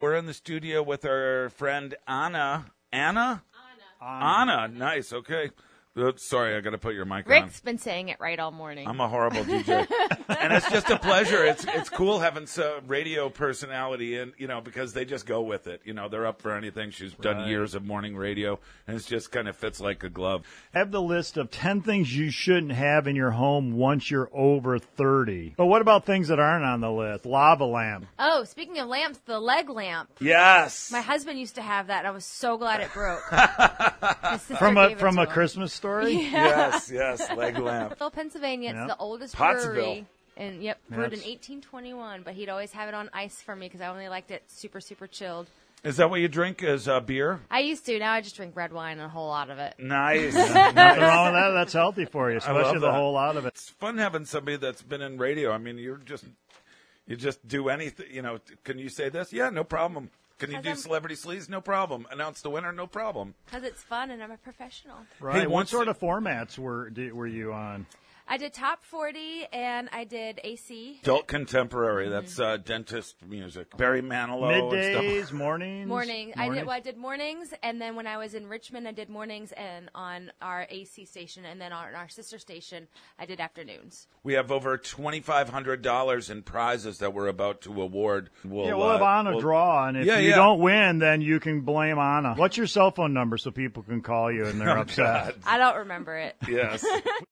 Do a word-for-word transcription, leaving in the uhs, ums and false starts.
We're in the studio with our friend Anna. Anna? Anna. Anna. Nice. Okay. Uh, sorry, I got to put your mic on. Rick's been saying it right all morning. I'm a horrible D J. And it's just a pleasure. It's it's cool having some radio personality in, you know, because they just go with it. You know, they're up for anything. She's done Right. years of morning radio, and it just kind of fits like a glove. Have the list of ten things you shouldn't have in your home once you're over thirty. But what about things that aren't on the list? Lava lamp. Oh, speaking of lamps, the leg lamp. Yes. My husband used to have that, and I was so glad it broke. My sister From a gave it from to a him. Christmas story? Yes, yes, leg lamp. Pottsville, Pennsylvania. It's Yep. the oldest Pottsville. brewery. And yep, brewed in That's- eighteen twenty-one. But he'd always have it on ice for me because I only liked it super, super chilled. Is that what you drink as uh, beer? I used to. Now I just drink red wine and a whole lot of it. Nice. Nothing wrong with that. That's healthy for you, I love especially the that. whole lot of it. It's fun having somebody that's been in radio. I mean, you're just you just do anything. You know, can you say this? Yeah, no problem. Can you 'Cause do I'm- celebrity sleaze? No problem. Announce the winner? No problem. Because it's fun and I'm a professional. Right. Hey, what once- sort of formats were did, were you on? I did top forty and I did A C. Adult contemporary. That's uh, dentist music. Barry Manilow and Middays, stuff. mornings? Morning. I did. Mornings? Well, I did mornings, and then when I was in Richmond, I did mornings, and on our A C station, and then on our sister station, I did afternoons. We have over twenty-five hundred dollars in prizes that we're about to award. We'll, Yeah, we'll have uh, Anna we'll- draw, and if Yeah, you yeah. don't win, then you can blame Anna. What's your cell phone number so people can call you and they're Oh, upset? God. I don't remember it. Yes.